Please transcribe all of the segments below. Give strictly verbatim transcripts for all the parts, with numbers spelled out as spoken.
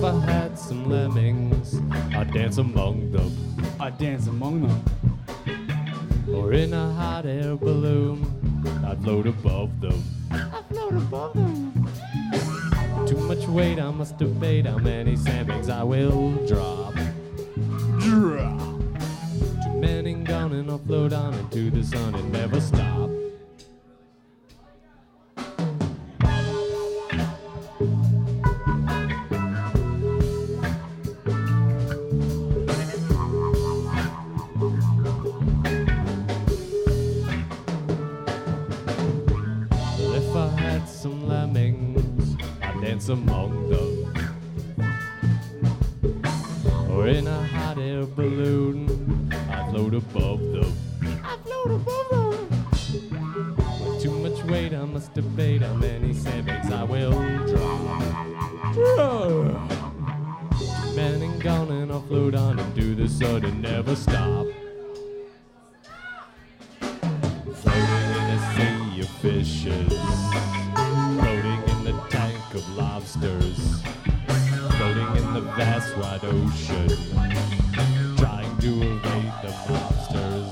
I had some lemmings, I'd dance among them. I'd dance among them. Or in a hot air balloon, I'd float above them. I'd float above them. Too much weight, I must debate how many sandbags I will drop. Drop. Too many gone and I'll float on into the sun and never stop. Some lemmings, I'd dance among them. Or in a hot air balloon, I'd float above them. I'd float above them. With too much weight, I must debate how many sandbags I will drop. Too many gone and I'll float on into the sun and never stop. Floating in a sea of fishes, floating in the tank of lobsters, floating in the vast wide ocean, trying to evade the mobsters.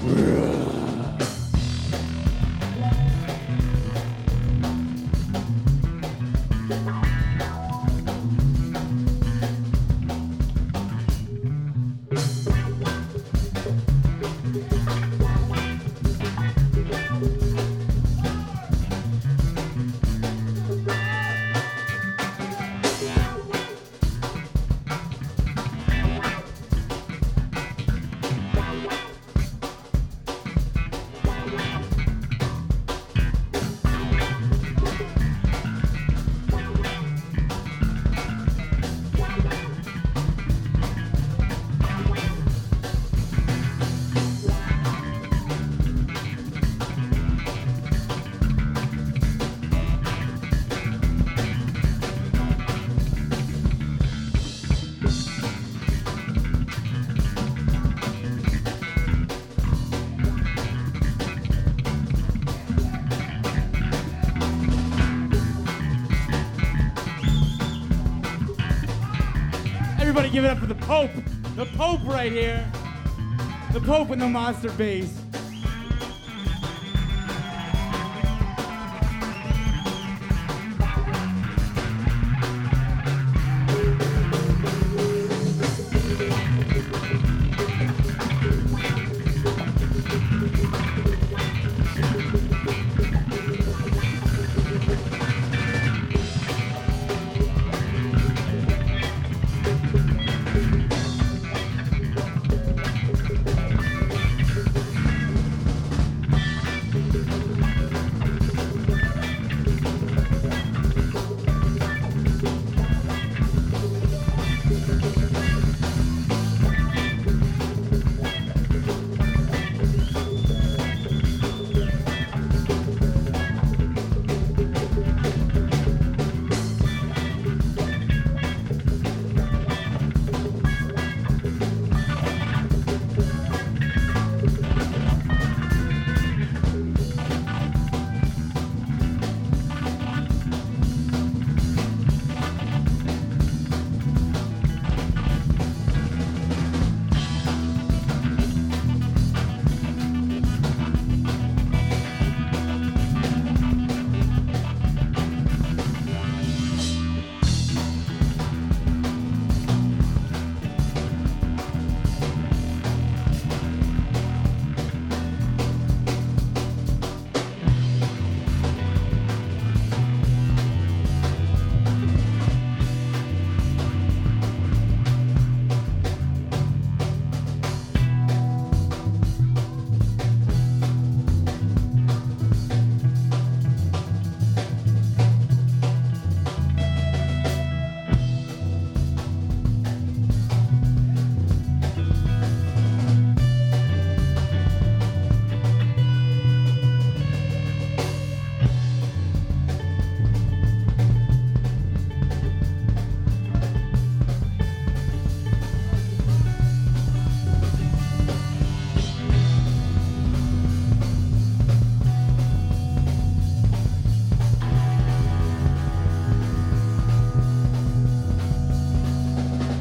Everybody give it up for the Pope. The Pope right here. The Pope with the monster bass.